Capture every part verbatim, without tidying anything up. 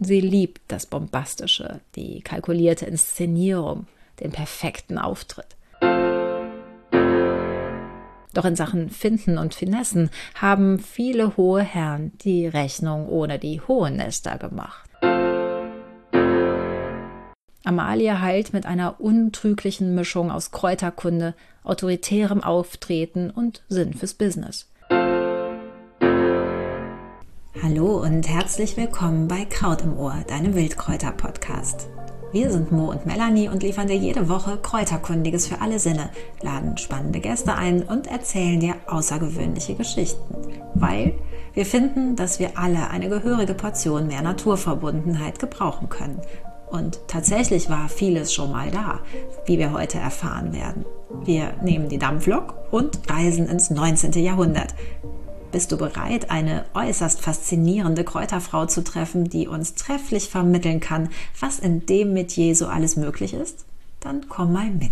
Sie liebt das Bombastische, die kalkulierte Inszenierung, den perfekten Auftritt. Doch in Sachen Finden und Finessen haben viele hohe Herren die Rechnung ohne die Hohennester gemacht. Amalie heilt mit einer untrüglichen Mischung aus Kräuterkunde, autoritärem Auftreten und Sinn fürs Business. Hallo und herzlich willkommen bei Kraut im Ohr, deinem Wildkräuter-Podcast. Wir sind Mo und Melanie und liefern dir jede Woche Kräuterkundiges für alle Sinne, laden spannende Gäste ein und erzählen dir außergewöhnliche Geschichten. Weil wir finden, dass wir alle eine gehörige Portion mehr Naturverbundenheit gebrauchen können. Und tatsächlich war vieles schon mal da, wie wir heute erfahren werden. Wir nehmen die Dampflok und reisen ins neunzehnte Jahrhundert. Bist du bereit, eine äußerst faszinierende Kräuterfrau zu treffen, die uns trefflich vermitteln kann, was in dem Metier so alles möglich ist? Dann komm mal mit.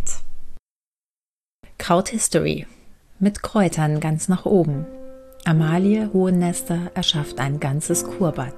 Krauthistory. Mit Kräutern ganz nach oben. Amalie Hohennester erschafft ein ganzes Kurbad.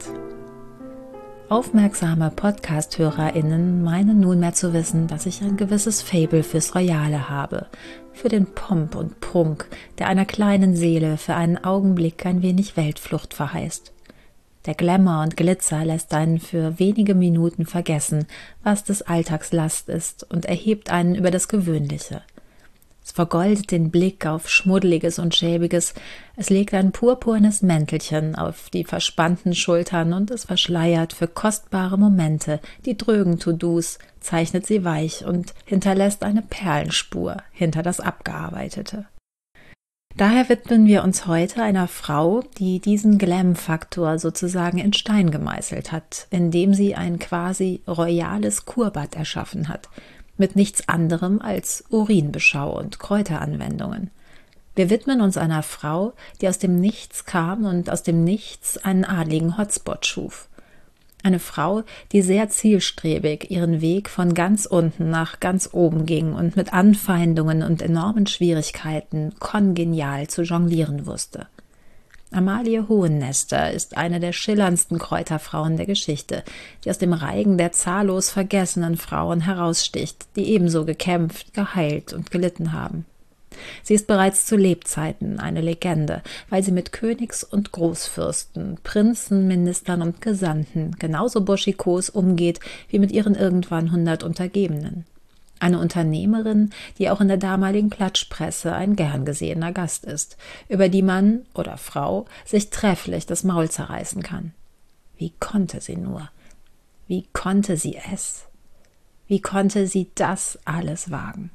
Aufmerksame Podcast-HörerInnen meinen nunmehr zu wissen, dass ich ein gewisses Faible fürs Royale habe, für den Pomp und Prunk, der einer kleinen Seele für einen Augenblick ein wenig Weltflucht verheißt. Der Glamour und Glitzer lässt einen für wenige Minuten vergessen, was des Alltags Last ist und erhebt einen über das Gewöhnliche. Es vergoldet den Blick auf Schmuddeliges und Schäbiges, es legt ein purpurnes Mäntelchen auf die verspannten Schultern und es verschleiert für kostbare Momente die drögen To-Dos, zeichnet sie weich und hinterlässt eine Perlenspur hinter das Abgearbeitete. Daher widmen wir uns heute einer Frau, die diesen Glam-Faktor sozusagen in Stein gemeißelt hat, indem sie ein quasi royales Kurbad erschaffen hat, mit nichts anderem als Urinbeschau und Kräuteranwendungen. Wir widmen uns einer Frau, die aus dem Nichts kam und aus dem Nichts einen adligen Hotspot schuf. Eine Frau, die sehr zielstrebig ihren Weg von ganz unten nach ganz oben ging und mit Anfeindungen und enormen Schwierigkeiten kongenial zu jonglieren wusste. Amalie Hohennester ist eine der schillerndsten Kräuterfrauen der Geschichte, die aus dem Reigen der zahllos vergessenen Frauen heraussticht, die ebenso gekämpft, geheilt und gelitten haben. Sie ist bereits zu Lebzeiten eine Legende, weil sie mit Königs- und Großfürsten, Prinzen, Ministern und Gesandten genauso burschikos umgeht wie mit ihren irgendwann hundert Untergebenen. Eine Unternehmerin, die auch in der damaligen Klatschpresse ein gern gesehener Gast ist, über die man oder Frau sich trefflich das Maul zerreißen kann. Wie konnte sie nur? Wie konnte sie es? Wie konnte sie das alles wagen?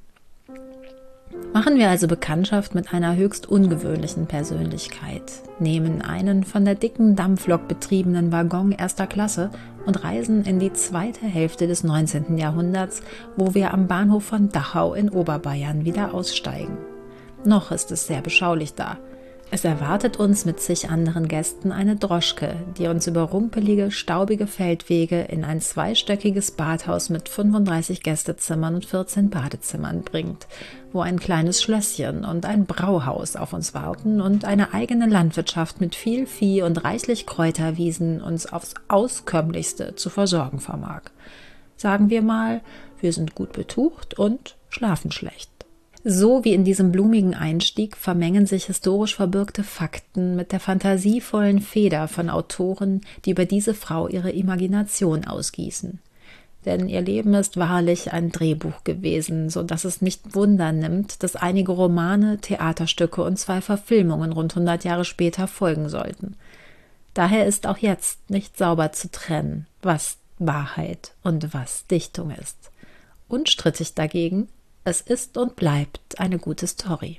Machen wir also Bekanntschaft mit einer höchst ungewöhnlichen Persönlichkeit, nehmen einen von der dicken Dampflok betriebenen Waggon erster Klasse und reisen in die zweite Hälfte des neunzehnten Jahrhunderts, wo wir am Bahnhof von Dachau in Oberbayern wieder aussteigen. Noch ist es sehr beschaulich da. Es erwartet uns mit zig anderen Gästen eine Droschke, die uns über rumpelige, staubige Feldwege in ein zweistöckiges Badhaus mit fünfunddreißig Gästezimmern und vierzehn Badezimmern bringt, wo ein kleines Schlösschen und ein Brauhaus auf uns warten und eine eigene Landwirtschaft mit viel Vieh und reichlich Kräuterwiesen uns aufs Auskömmlichste zu versorgen vermag. Sagen wir mal, wir sind gut betucht und schlafen schlecht. So wie in diesem blumigen Einstieg vermengen sich historisch verbürgte Fakten mit der fantasievollen Feder von Autoren, die über diese Frau ihre Imagination ausgießen. Denn ihr Leben ist wahrlich ein Drehbuch gewesen, so dass es nicht Wunder nimmt, dass einige Romane, Theaterstücke und zwei Verfilmungen rund hundert Jahre später folgen sollten. Daher ist auch jetzt nicht sauber zu trennen, was Wahrheit und was Dichtung ist. Unstrittig dagegen: Es ist und bleibt eine gute Story.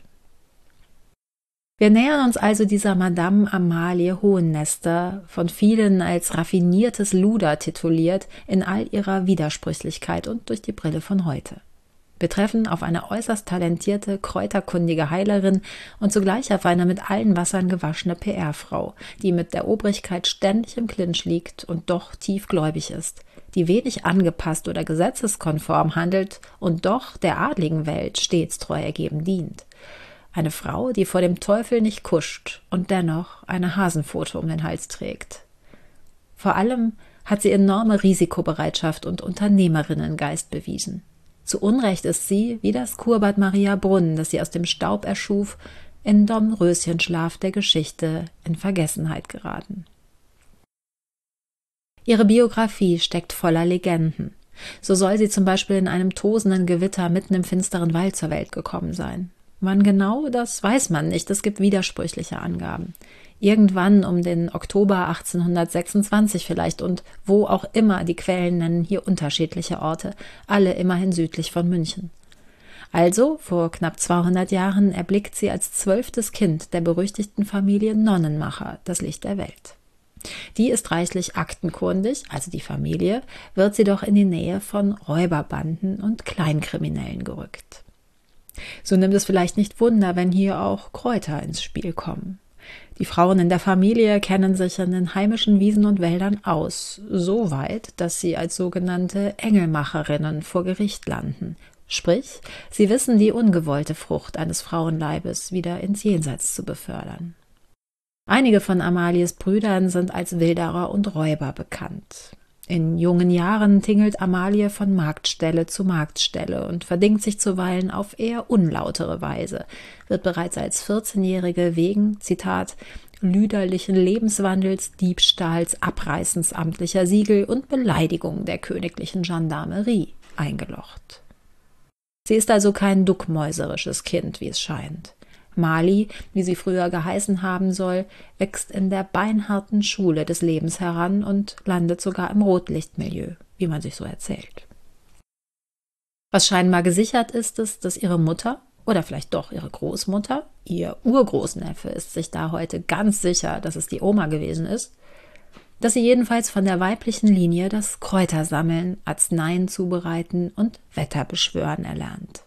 Wir nähern uns also dieser Madame Amalie Hohennester, von vielen als raffiniertes Luder tituliert, in all ihrer Widersprüchlichkeit und durch die Brille von heute. Wir treffen auf eine äußerst talentierte, kräuterkundige Heilerin und zugleich auf eine mit allen Wassern gewaschene P R-Frau, die mit der Obrigkeit ständig im Clinch liegt und doch tiefgläubig ist, die wenig angepasst oder gesetzeskonform handelt und doch der adligen Welt stets treu ergeben dient. Eine Frau, die vor dem Teufel nicht kuscht und dennoch eine Hasenpfote um den Hals trägt. Vor allem hat sie enorme Risikobereitschaft und Unternehmerinnengeist bewiesen. Zu Unrecht ist sie, wie das Kurbad Maria Brunn, das sie aus dem Staub erschuf, in Dornröschenschlaf der Geschichte in Vergessenheit geraten. Ihre Biografie steckt voller Legenden. So soll sie zum Beispiel in einem tosenden Gewitter mitten im finsteren Wald zur Welt gekommen sein. Wann genau, das weiß man nicht, es gibt widersprüchliche Angaben. Irgendwann um den Oktober achtzehnhundertsechsundzwanzig vielleicht, und wo auch immer, die Quellen nennen hier unterschiedliche Orte, alle immerhin südlich von München. Also, vor knapp zweihundert Jahren erblickt sie als zwölftes Kind der berüchtigten Familie Nonnenmacher das Licht der Welt. Die ist reichlich aktenkundig, also die Familie, wird sie doch in die Nähe von Räuberbanden und Kleinkriminellen gerückt. So nimmt es vielleicht nicht Wunder, wenn hier auch Kräuter ins Spiel kommen. Die Frauen in der Familie kennen sich in den heimischen Wiesen und Wäldern aus, so weit, dass sie als sogenannte Engelmacherinnen vor Gericht landen. Sprich, sie wissen, die ungewollte Frucht eines Frauenleibes wieder ins Jenseits zu befördern. Einige von Amalies Brüdern sind als Wilderer und Räuber bekannt. In jungen Jahren tingelt Amalie von Marktstelle zu Marktstelle und verdingt sich zuweilen auf eher unlautere Weise, wird bereits als vierzehnjährige wegen, Zitat, lüderlichen Lebenswandels, Diebstahls, Abreißens amtlicher Siegel und Beleidigung der königlichen Gendarmerie eingelocht. Sie ist also kein duckmäuserisches Kind, wie es scheint. Mali, wie sie früher geheißen haben soll, wächst in der beinharten Schule des Lebens heran und landet sogar im Rotlichtmilieu, wie man sich so erzählt. Was scheinbar gesichert ist, ist, dass ihre Mutter, oder vielleicht doch ihre Großmutter, ihr Urgroßneffe ist sich da heute ganz sicher, dass es die Oma gewesen ist, dass sie jedenfalls von der weiblichen Linie das Kräutersammeln, Arzneien zubereiten und Wetter beschwören erlernt.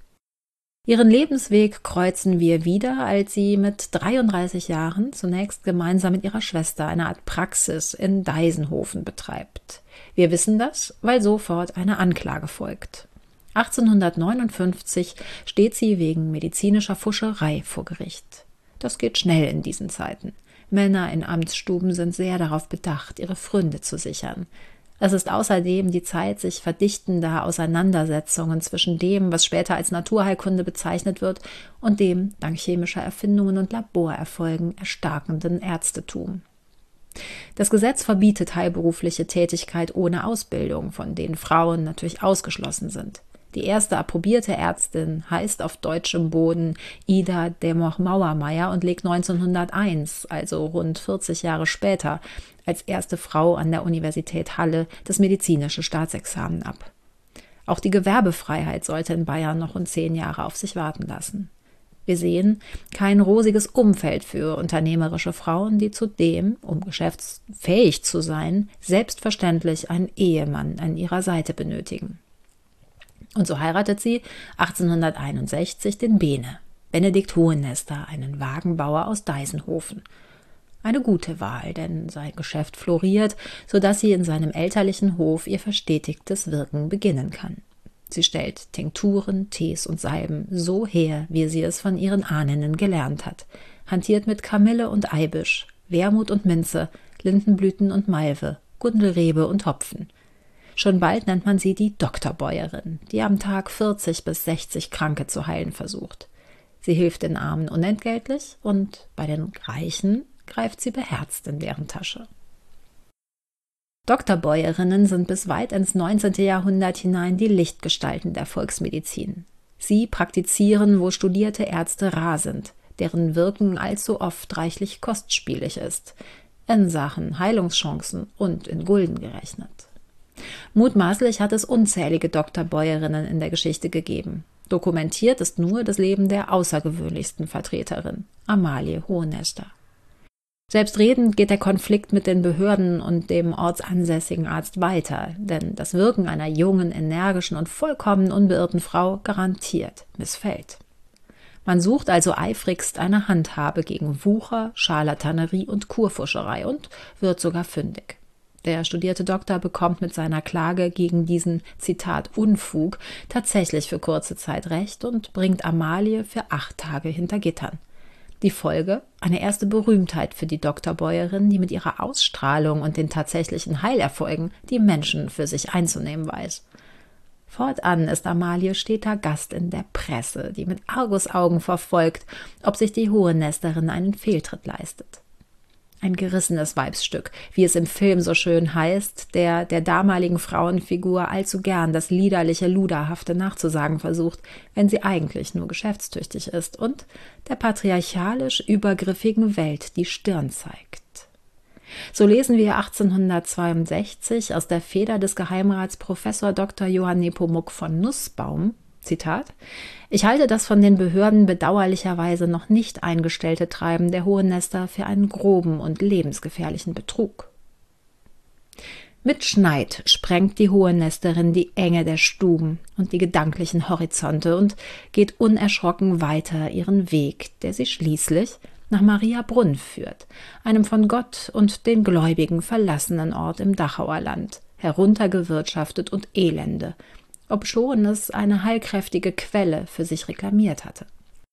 Ihren Lebensweg kreuzen wir wieder, als sie mit dreiunddreißig Jahren zunächst gemeinsam mit ihrer Schwester eine Art Praxis in Deisenhofen betreibt. Wir wissen das, weil sofort eine Anklage folgt. achtzehnhundertneunundfünfzig steht sie wegen medizinischer Pfuscherei vor Gericht. Das geht schnell in diesen Zeiten. Männer in Amtsstuben sind sehr darauf bedacht, ihre Pfründe zu sichern. Es ist außerdem die Zeit sich verdichtender Auseinandersetzungen zwischen dem, was später als Naturheilkunde bezeichnet wird, und dem, dank chemischer Erfindungen und Laborerfolgen, erstarkenden Ärztetum. Das Gesetz verbietet heilberufliche Tätigkeit ohne Ausbildung, von denen Frauen natürlich ausgeschlossen sind. Die erste approbierte Ärztin heißt auf deutschem Boden Ida Democh-Mauermeier und legt neunzehnhunderteins, also rund vierzig Jahre später, als erste Frau an der Universität Halle das medizinische Staatsexamen ab. Auch die Gewerbefreiheit sollte in Bayern noch rund zehn Jahre auf sich warten lassen. Wir sehen kein rosiges Umfeld für unternehmerische Frauen, die zudem, um geschäftsfähig zu sein, selbstverständlich einen Ehemann an ihrer Seite benötigen. Und so heiratet sie achtzehnhunderteinundsechzig den Bene, Benedikt Hohenester, einen Wagenbauer aus Deisenhofen. Eine gute Wahl, denn sein Geschäft floriert, sodass sie in seinem elterlichen Hof ihr verstetigtes Wirken beginnen kann. Sie stellt Tinkturen, Tees und Salben so her, wie sie es von ihren Ahnen gelernt hat, hantiert mit Kamille und Eibisch, Wermut und Minze, Lindenblüten und Malve, Gundelrebe und Hopfen. Schon bald nennt man sie die Doktorbäuerin, die am Tag vierzig bis sechzig Kranke zu heilen versucht. Sie hilft den Armen unentgeltlich und bei den Reichen greift sie beherzt in deren Tasche. Doktorbäuerinnen sind bis weit ins neunzehnte Jahrhundert hinein die Lichtgestalten der Volksmedizin. Sie praktizieren, wo studierte Ärzte rar sind, deren Wirken allzu oft reichlich kostspielig ist, in Sachen Heilungschancen und in Gulden gerechnet. Mutmaßlich hat es unzählige Doktorbäuerinnen in der Geschichte gegeben. Dokumentiert ist nur das Leben der außergewöhnlichsten Vertreterin, Amalie Hohenester. Selbstredend geht der Konflikt mit den Behörden und dem ortsansässigen Arzt weiter, denn das Wirken einer jungen, energischen und vollkommen unbeirrten Frau garantiert missfällt. Man sucht also eifrigst eine Handhabe gegen Wucher, Scharlatanerie und Kurfuscherei und wird sogar fündig. Der studierte Doktor bekommt mit seiner Klage gegen diesen, Zitat, Unfug tatsächlich für kurze Zeit Recht und bringt Amalie für acht Tage hinter Gittern. Die Folge? Eine erste Berühmtheit für die Doktorbäuerin, die mit ihrer Ausstrahlung und den tatsächlichen Heilerfolgen die Menschen für sich einzunehmen weiß. Fortan ist Amalie steter Gast in der Presse, die mit Argusaugen verfolgt, ob sich die Hohenesterin einen Fehltritt leistet. Ein gerissenes Weibsstück, wie es im Film so schön heißt, der der damaligen Frauenfigur allzu gern das liederliche Luderhafte nachzusagen versucht, wenn sie eigentlich nur geschäftstüchtig ist und der patriarchalisch übergriffigen Welt die Stirn zeigt. So lesen wir achtzehnhundertzweiundsechzig aus der Feder des Geheimrats Professor Doktor Johann Nepomuk von Nußbaum, Zitat: Ich halte das von den Behörden bedauerlicherweise noch nicht eingestellte Treiben der Hohennester für einen groben und lebensgefährlichen Betrug. Mit Schneid sprengt die Hohennesterin die Enge der Stuben und die gedanklichen Horizonte und geht unerschrocken weiter ihren Weg, der sie schließlich nach Mariabrunn führt, einem von Gott und den Gläubigen verlassenen Ort im Dachauer Land, heruntergewirtschaftet und elende, obschon es eine heilkräftige Quelle für sich reklamiert hatte.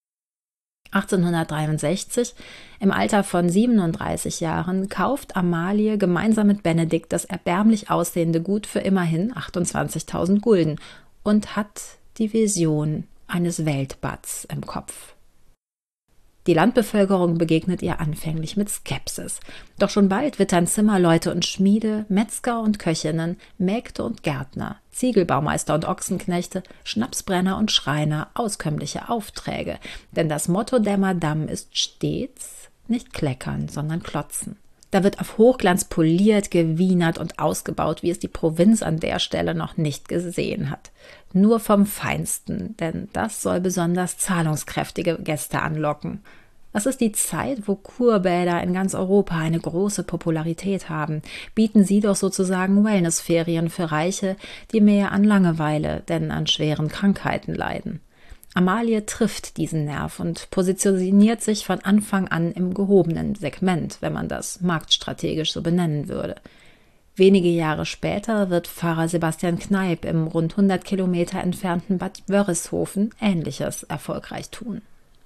achtzehnhundertdreiundsechzig, im Alter von siebenunddreißig Jahren, kauft Amalie gemeinsam mit Benedikt das erbärmlich aussehende Gut für immerhin achtundzwanzigtausend Gulden und hat die Vision eines Weltbads im Kopf. Die Landbevölkerung begegnet ihr anfänglich mit Skepsis. Doch schon bald wittern Zimmerleute und Schmiede, Metzger und Köchinnen, Mägde und Gärtner, Ziegelbaumeister und Ochsenknechte, Schnapsbrenner und Schreiner auskömmliche Aufträge. Denn das Motto der Madame ist stets nicht kleckern, sondern klotzen. Da wird auf Hochglanz poliert, gewienert und ausgebaut, wie es die Provinz an der Stelle noch nicht gesehen hat. Nur vom Feinsten, denn das soll besonders zahlungskräftige Gäste anlocken. Das ist die Zeit, wo Kurbäder in ganz Europa eine große Popularität haben. Bieten sie doch sozusagen Wellnessferien für Reiche, die mehr an Langeweile, denn an schweren Krankheiten leiden. Amalie trifft diesen Nerv und positioniert sich von Anfang an im gehobenen Segment, wenn man das marktstrategisch so benennen würde. Wenige Jahre später wird Pfarrer Sebastian Kneipp im rund hundert Kilometer entfernten Bad Wörishofen Ähnliches erfolgreich tun.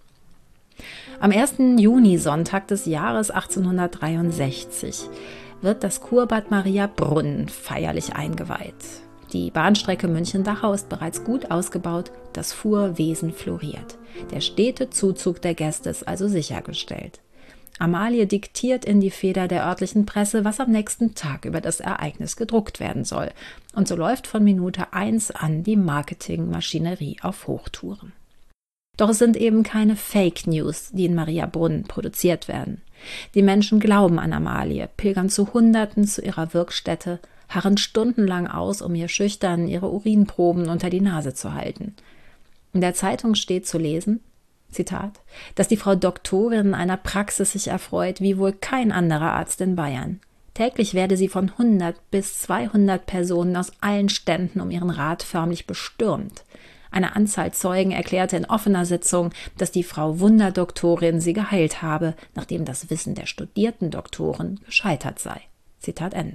Am ersten Junisonntag des Jahres achtzehnhundertdreiundsechzig wird das Kurbad Mariabrunn feierlich eingeweiht. Die Bahnstrecke München-Dachau ist bereits gut ausgebaut, das Fuhrwesen floriert. Der stete Zuzug der Gäste ist also sichergestellt. Amalie diktiert in die Feder der örtlichen Presse, was am nächsten Tag über das Ereignis gedruckt werden soll. Und so läuft von Minute eins an die Marketingmaschinerie auf Hochtouren. Doch es sind eben keine Fake News, die in Mariabrunn produziert werden. Die Menschen glauben an Amalie, pilgern zu Hunderten zu ihrer Wirkstätte, harren stundenlang aus, um ihr schüchtern ihre Urinproben unter die Nase zu halten. In der Zeitung steht zu lesen, Zitat, dass die Frau Doktorin einer Praxis sich erfreut, wie wohl kein anderer Arzt in Bayern. Täglich werde sie von hundert bis zweihundert Personen aus allen Ständen um ihren Rat förmlich bestürmt. Eine Anzahl Zeugen erklärte in offener Sitzung, dass die Frau Wunderdoktorin sie geheilt habe, nachdem das Wissen der studierten Doktoren gescheitert sei. Zitat Ende.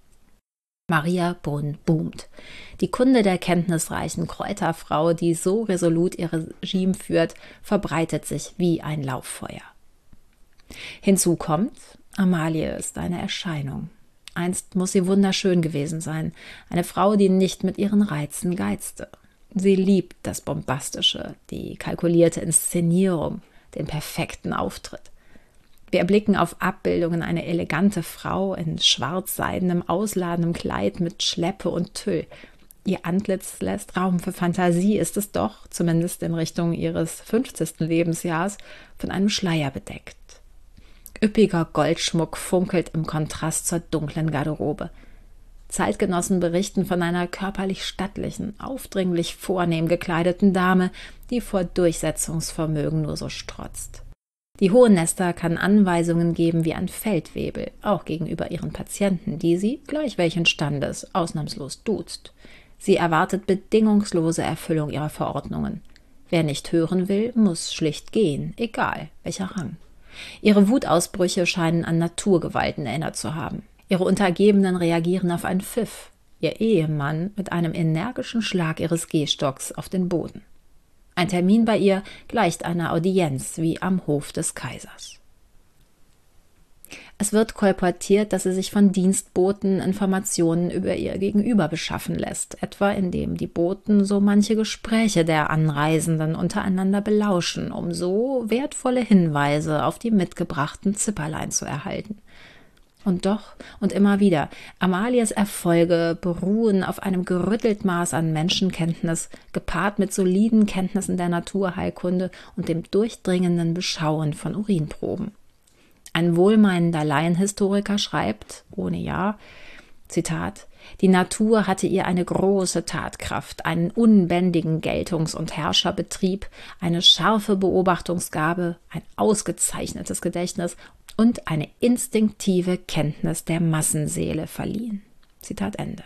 Mariabrunn boomt. Die Kunde der kenntnisreichen Kräuterfrau, die so resolut ihr Regime führt, verbreitet sich wie ein Lauffeuer. Hinzu kommt, Amalie ist eine Erscheinung. Einst muss sie wunderschön gewesen sein, eine Frau, die nicht mit ihren Reizen geizte. Sie liebt das Bombastische, die kalkulierte Inszenierung, den perfekten Auftritt. Wir erblicken auf Abbildungen eine elegante Frau in schwarzseidenem, ausladendem Kleid mit Schleppe und Tüll. Ihr Antlitz lässt Raum für Fantasie, ist es doch, zumindest in Richtung ihres fünfzigsten Lebensjahrs, von einem Schleier bedeckt. Üppiger Goldschmuck funkelt im Kontrast zur dunklen Garderobe. Zeitgenossen berichten von einer körperlich stattlichen, aufdringlich vornehm gekleideten Dame, die vor Durchsetzungsvermögen nur so strotzt. Die Hohennester kann Anweisungen geben wie ein Feldwebel, auch gegenüber ihren Patienten, die sie, gleich welchen Standes, ausnahmslos duzt. Sie erwartet bedingungslose Erfüllung ihrer Verordnungen. Wer nicht hören will, muss schlicht gehen, egal welcher Rang. Ihre Wutausbrüche scheinen an Naturgewalten erinnert zu haben. Ihre Untergebenen reagieren auf einen Pfiff, ihr Ehemann mit einem energischen Schlag ihres Gehstocks auf den Boden. Ein Termin bei ihr gleicht einer Audienz wie am Hof des Kaisers. Es wird kolportiert, dass sie sich von Dienstboten Informationen über ihr Gegenüber beschaffen lässt, etwa indem die Boten so manche Gespräche der Anreisenden untereinander belauschen, um so wertvolle Hinweise auf die mitgebrachten Zipperlein zu erhalten. Und doch und immer wieder, Amalies Erfolge beruhen auf einem gerüttelt Maß an Menschenkenntnis, gepaart mit soliden Kenntnissen der Naturheilkunde und dem durchdringenden Beschauen von Urinproben. Ein wohlmeinender Laienhistoriker schreibt, ohne Ja, Zitat, die Natur hatte ihr eine große Tatkraft, einen unbändigen Geltungs- und Herrscherbetrieb, eine scharfe Beobachtungsgabe, ein ausgezeichnetes Gedächtnis und eine instinktive Kenntnis der Massenseele verliehen. Zitat Ende.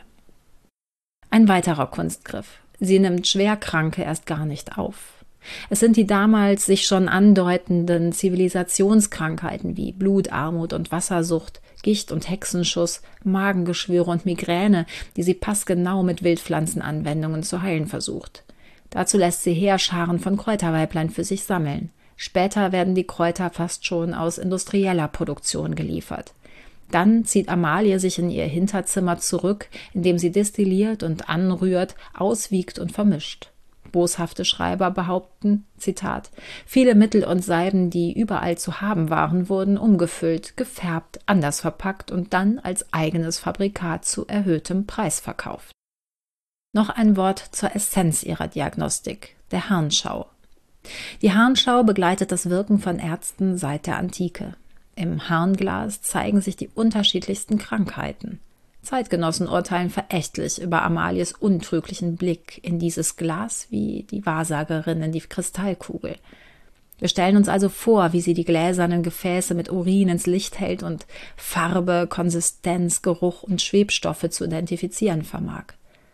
Ein weiterer Kunstgriff. Sie nimmt Schwerkranke erst gar nicht auf. Es sind die damals sich schon andeutenden Zivilisationskrankheiten wie Blutarmut und Wassersucht, Gicht und Hexenschuss, Magengeschwüre und Migräne, die sie passgenau mit Wildpflanzenanwendungen zu heilen versucht. Dazu lässt sie Heerscharen von Kräuterweiblein für sich sammeln. Später werden die Kräuter fast schon aus industrieller Produktion geliefert. Dann zieht Amalie sich in ihr Hinterzimmer zurück, indem sie destilliert und anrührt, auswiegt und vermischt. Boshafte Schreiber behaupten, Zitat, viele Mittel und Salben, die überall zu haben waren, wurden umgefüllt, gefärbt, anders verpackt und dann als eigenes Fabrikat zu erhöhtem Preis verkauft. Noch ein Wort zur Essenz ihrer Diagnostik, der Harnschau. Die Harnschau begleitet das Wirken von Ärzten seit der Antike. Im Harnglas zeigen sich die unterschiedlichsten Krankheiten. Zeitgenossen urteilen verächtlich über Amalies untrüglichen Blick in dieses Glas wie die Wahrsagerin in die Kristallkugel. Wir stellen uns also vor, wie sie die gläsernen Gefäße mit Urin ins Licht hält und Farbe, Konsistenz, Geruch und Schwebstoffe zu identifizieren vermag.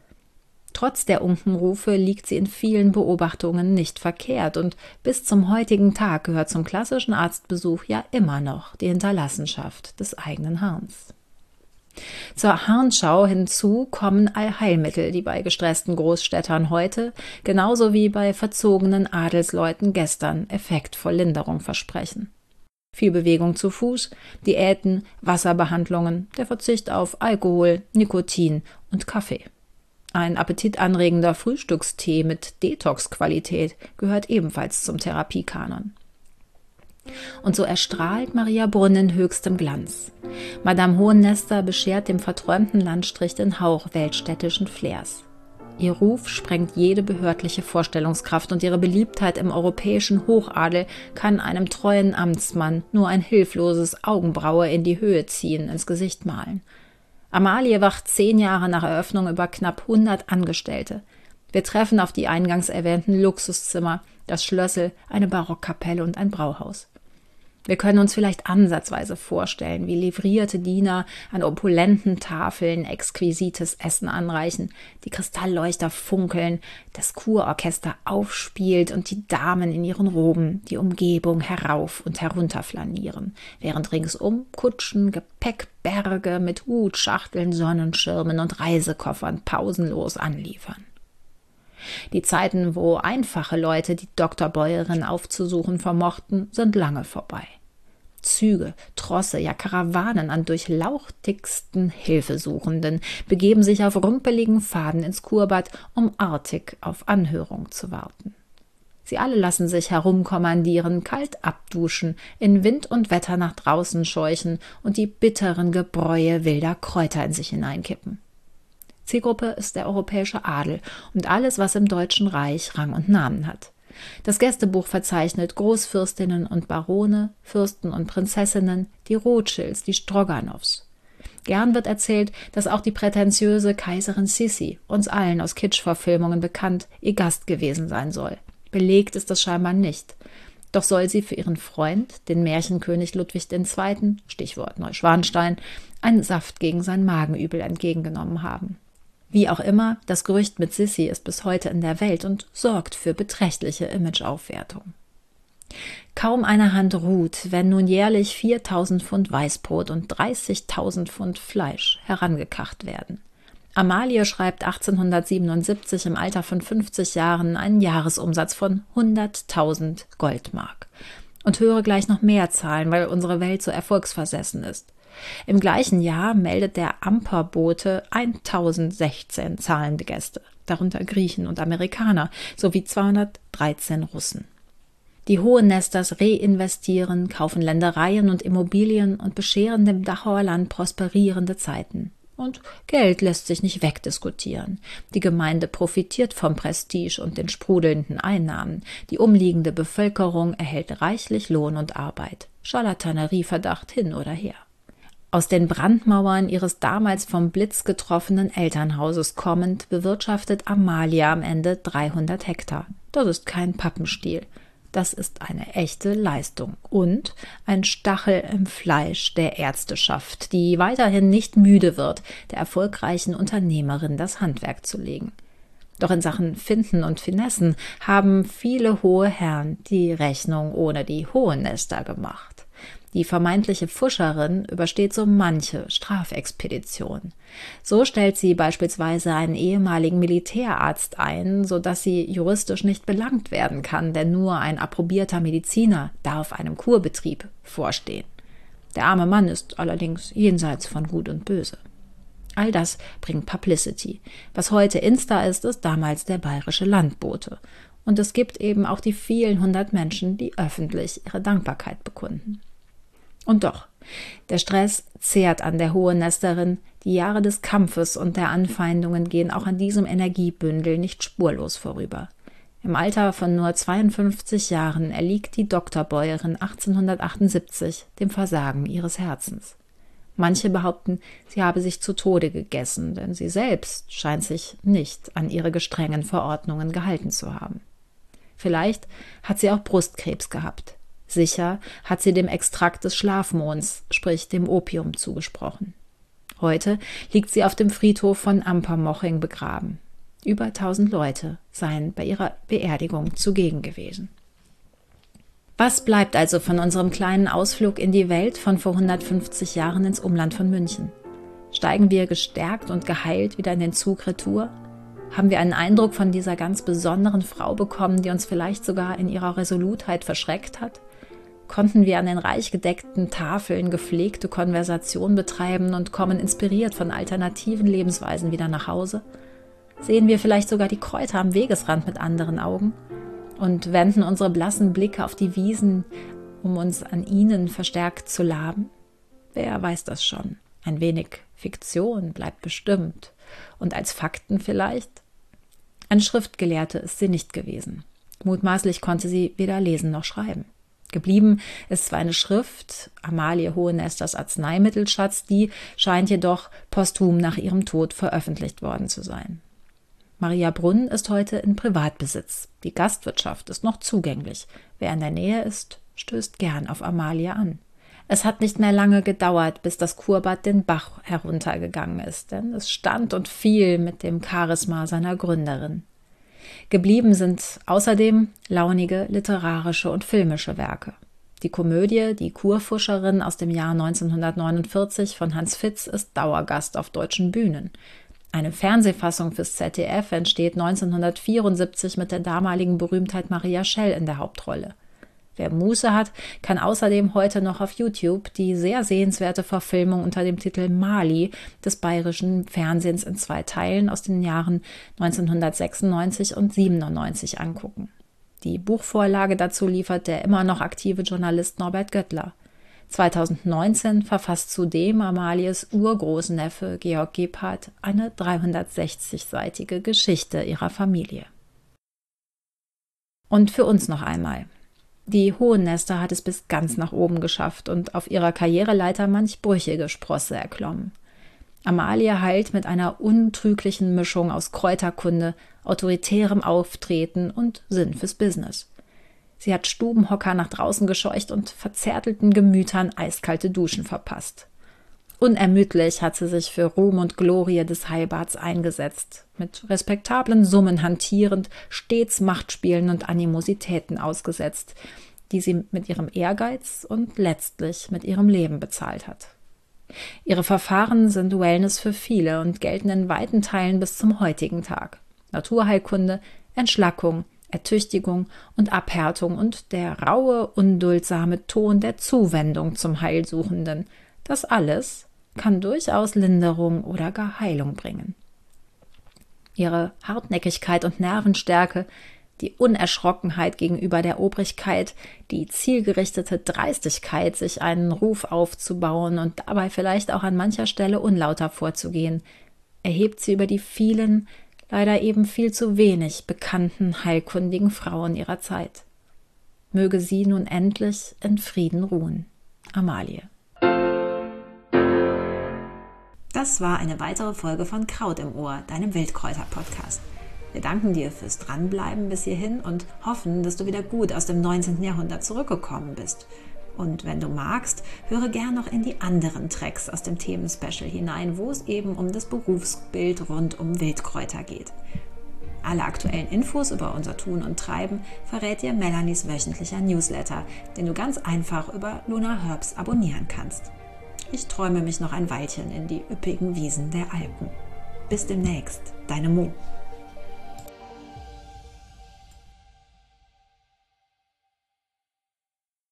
Trotz der Unkenrufe liegt sie in vielen Beobachtungen nicht verkehrt und bis zum heutigen Tag gehört zum klassischen Arztbesuch ja immer noch die Hinterlassenschaft des eigenen Harns. Zur Harnschau hinzu kommen Allheilmittel, die bei gestressten Großstädtern heute, genauso wie bei verzogenen Adelsleuten gestern, Effekt vor Linderung versprechen. Viel Bewegung zu Fuß, Diäten, Wasserbehandlungen, der Verzicht auf Alkohol, Nikotin und Kaffee. Ein appetitanregender Frühstückstee mit Detox-Qualität gehört ebenfalls zum Therapiekanon. Und so erstrahlt Maria Brunn in höchstem Glanz. Madame Hohennester beschert dem verträumten Landstrich den Hauch weltstädtischen Flairs. Ihr Ruf sprengt jede behördliche Vorstellungskraft und ihre Beliebtheit im europäischen Hochadel kann einem treuen Amtsmann nur ein hilfloses Augenbraue in die Höhe ziehen, ins Gesicht malen. Amalie wacht zehn Jahre nach Eröffnung über knapp hundert Angestellte. Wir treffen auf die eingangs erwähnten Luxuszimmer, das Schlössel, eine Barockkapelle und ein Brauhaus. Wir können uns vielleicht ansatzweise vorstellen, wie livrierte Diener an opulenten Tafeln exquisites Essen anreichen, die Kristallleuchter funkeln, das Kurorchester aufspielt und die Damen in ihren Roben die Umgebung herauf und herunter flanieren, während ringsum Kutschen, Gepäckberge mit Hutschachteln, Sonnenschirmen und Reisekoffern pausenlos anliefern. Die Zeiten, wo einfache Leute die Doktorbäuerin aufzusuchen vermochten, sind lange vorbei. Züge, Trosse, ja Karawanen an durchlauchtigsten Hilfesuchenden begeben sich auf rumpeligen Pfaden ins Kurbad, um artig auf Anhörung zu warten. Sie alle lassen sich herumkommandieren, kalt abduschen, in Wind und Wetter nach draußen scheuchen und die bitteren Gebräue wilder Kräuter in sich hineinkippen. Zielgruppe ist der europäische Adel und alles, was im Deutschen Reich Rang und Namen hat. Das Gästebuch verzeichnet Großfürstinnen und Barone, Fürsten und Prinzessinnen, die Rothschilds, die Stroganows. Gern wird erzählt, dass auch die prätentiöse Kaiserin Sissi, uns allen aus Kitsch-Verfilmungen bekannt, ihr Gast gewesen sein soll. Belegt ist das scheinbar nicht. Doch soll sie für ihren Freund, den Märchenkönig Ludwig der Zweite., Stichwort Neuschwanstein, einen Saft gegen sein Magenübel entgegengenommen haben. Wie auch immer, das Gerücht mit Sissi ist bis heute in der Welt und sorgt für beträchtliche Imageaufwertung. Kaum eine Hand ruht, wenn nun jährlich viertausend Pfund Weißbrot und dreißigtausend Pfund Fleisch herangekacht werden. Amalie schreibt achtzehnhundertsiebenundsiebzig im Alter von fünfzig Jahren einen Jahresumsatz von hunderttausend Goldmark. Und höre gleich noch mehr Zahlen, weil unsere Welt so erfolgsversessen ist. Im gleichen Jahr meldet der Amperbote tausendsechzehn zahlende Gäste, darunter Griechen und Amerikaner, sowie zweihundertdreizehn Russen. Die Hohennesters reinvestieren, kaufen Ländereien und Immobilien und bescheren dem Dachauer Land prosperierende Zeiten. Und Geld lässt sich nicht wegdiskutieren. Die Gemeinde profitiert vom Prestige und den sprudelnden Einnahmen. Die umliegende Bevölkerung erhält reichlich Lohn und Arbeit. Charlatanerieverdacht hin oder her. Aus den Brandmauern ihres damals vom Blitz getroffenen Elternhauses kommend, bewirtschaftet Amalie am Ende dreihundert Hektar. Das ist kein Pappenstiel. Das ist eine echte Leistung und ein Stachel im Fleisch der Ärzteschaft, die weiterhin nicht müde wird, der erfolgreichen Unternehmerin das Handwerk zu legen. Doch in Sachen Finden und Finessen haben viele hohe Herren die Rechnung ohne die Hohennester gemacht. Die vermeintliche Pfuscherin übersteht so manche Strafexpedition. So stellt sie beispielsweise einen ehemaligen Militärarzt ein, sodass sie juristisch nicht belangt werden kann, denn nur ein approbierter Mediziner darf einem Kurbetrieb vorstehen. Der arme Mann ist allerdings jenseits von Gut und Böse. All das bringt Publicity. Was heute Insta ist, ist damals der bayerische Landbote. Und es gibt eben auch die vielen hundert Menschen, die öffentlich ihre Dankbarkeit bekunden. Und doch, der Stress zehrt an der Hohennesterin, die Jahre des Kampfes und der Anfeindungen gehen auch an diesem Energiebündel nicht spurlos vorüber. Im Alter von nur zweiundfünfzig Jahren erliegt die Doktorbäuerin achtzehnhundertachtundsiebzig dem Versagen ihres Herzens. Manche behaupten, sie habe sich zu Tode gegessen, denn sie selbst scheint sich nicht an ihre gestrengen Verordnungen gehalten zu haben. Vielleicht hat sie auch Brustkrebs gehabt. Sicher hat sie dem Extrakt des Schlafmonds, sprich dem Opium, zugesprochen. Heute liegt sie auf dem Friedhof von Ampermoching begraben. Über tausend Leute seien bei ihrer Beerdigung zugegen gewesen. Was bleibt also von unserem kleinen Ausflug in die Welt von vor hundertfünfzig Jahren ins Umland von München? Steigen wir gestärkt und geheilt wieder in den Zug retour? Haben wir einen Eindruck von dieser ganz besonderen Frau bekommen, die uns vielleicht sogar in ihrer Resolutheit verschreckt hat? Konnten wir an den reich gedeckten Tafeln gepflegte Konversation betreiben und kommen inspiriert von alternativen Lebensweisen wieder nach Hause? Sehen wir vielleicht sogar die Kräuter am Wegesrand mit anderen Augen und wenden unsere blassen Blicke auf die Wiesen, um uns an ihnen verstärkt zu laben? Wer weiß das schon? Ein wenig Fiktion bleibt bestimmt. Und als Fakten vielleicht? Eine Schriftgelehrte ist sie nicht gewesen. Mutmaßlich konnte sie weder lesen noch schreiben. Geblieben ist zwar eine Schrift, Amalie Hohennesters Arzneimittelschatz, die scheint jedoch posthum nach ihrem Tod veröffentlicht worden zu sein. Mariabrunn ist heute in Privatbesitz. Die Gastwirtschaft ist noch zugänglich. Wer in der Nähe ist, stößt gern auf Amalie an. Es hat nicht mehr lange gedauert, bis das Kurbad den Bach heruntergegangen ist, denn es stand und fiel mit dem Charisma seiner Gründerin. Geblieben sind außerdem launige literarische und filmische Werke. Die Komödie Die Kurfuscherin aus dem Jahr neunzehnhundertneunundvierzig von Hans Fitz ist Dauergast auf deutschen Bühnen. Eine Fernsehfassung fürs Z D F entsteht neunzehnhundertvierundsiebzig mit der damaligen Berühmtheit Maria Schell in der Hauptrolle. Wer Muße hat, kann außerdem heute noch auf YouTube die sehr sehenswerte Verfilmung unter dem Titel Mali des bayerischen Fernsehens in zwei Teilen aus den Jahren neunzehnhundertsechsundneunzig und siebenundneunzig angucken. Die Buchvorlage dazu liefert der immer noch aktive Journalist Norbert Göttler. zweitausendneunzehn verfasst zudem Amalies Urgroßneffe Georg Gebhardt eine dreihundertsechzigseitige Geschichte ihrer Familie. Und für uns noch einmal. Die Hohennester hat es bis ganz nach oben geschafft und auf ihrer Karriereleiter manch brüchige Sprosse erklommen. Amalie heilt mit einer untrüglichen Mischung aus Kräuterkunde, autoritärem Auftreten und Sinn fürs Business. Sie hat Stubenhocker nach draußen gescheucht und verzärtelten Gemütern eiskalte Duschen verpasst. Unermüdlich hat sie sich für Ruhm und Glorie des Heilbads eingesetzt, mit respektablen Summen hantierend, stets Machtspielen und Animositäten ausgesetzt, die sie mit ihrem Ehrgeiz und letztlich mit ihrem Leben bezahlt hat. Ihre Verfahren sind Wellness für viele und gelten in weiten Teilen bis zum heutigen Tag. Naturheilkunde, Entschlackung, Ertüchtigung und Abhärtung und der raue, unduldsame Ton der Zuwendung zum Heilsuchenden. Das alles kann durchaus Linderung oder gar Heilung bringen. Ihre Hartnäckigkeit und Nervenstärke, die Unerschrockenheit gegenüber der Obrigkeit, die zielgerichtete Dreistigkeit, sich einen Ruf aufzubauen und dabei vielleicht auch an mancher Stelle unlauter vorzugehen, erhebt sie über die vielen, leider eben viel zu wenig bekannten heilkundigen Frauen ihrer Zeit. Möge sie nun endlich in Frieden ruhen. Amalie. Das war eine weitere Folge von Kraut im Ohr, deinem Wildkräuter-Podcast. Wir danken dir fürs Dranbleiben bis hierhin und hoffen, dass du wieder gut aus dem neunzehnten Jahrhundert zurückgekommen bist. Und wenn du magst, höre gern noch in die anderen Tracks aus dem Themenspecial hinein, wo es eben um das Berufsbild rund um Wildkräuter geht. Alle aktuellen Infos über unser Tun und Treiben verrät dir Melanies wöchentlicher Newsletter, den du ganz einfach über Luna Herbs abonnieren kannst. Ich träume mich noch ein Weilchen in die üppigen Wiesen der Alpen. Bis demnächst, deine Mo.